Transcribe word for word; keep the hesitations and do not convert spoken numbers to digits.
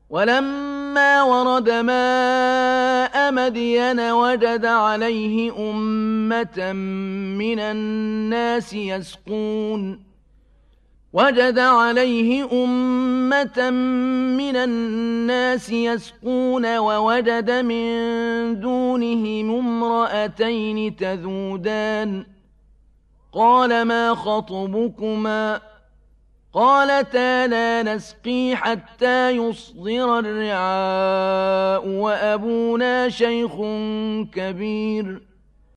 ولما ورد ماء مدين وجد عليه أمة من الناس يسقون وجد عليه أمة من الناس يسقون ووجد من دونهم امرأتين تذودان قال ما خطبكما قالتا لا نسقي حتى يصدر الرعاء وأبونا شيخ كبير